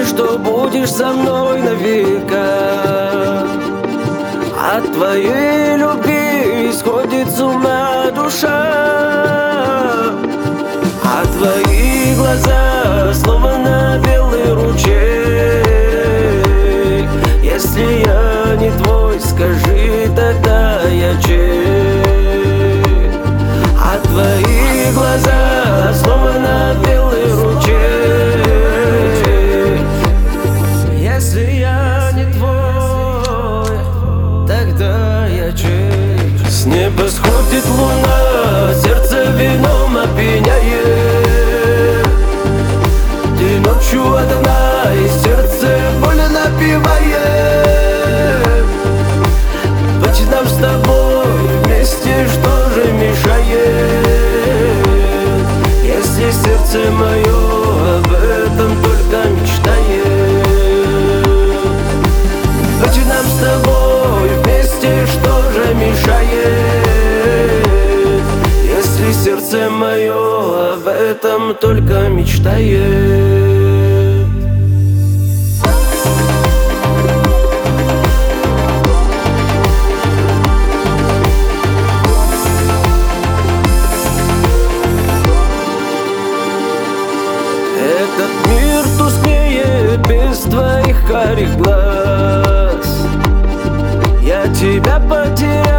ты, что будешь со мной навека. От твоей любви исходит с ума душа, а твои глаза словно белый ручей. Если я не твой, скажи, тогда я чей? А твои глаза словно белый ручей. Если я не твой, тогда я чей? С неба сходит луна, сердце вином опьяняет. Ты ночью одна, и сердце больно напевает. Быть нам с тобой вместе, что же мешает? Если сердце мое об этом только мечтает. Быть нам с тобой вместе, что же мешает? Если сердце мое об этом только мечтает. Этот мир тускнеет без твоих карих глаз. Я тебя потерял.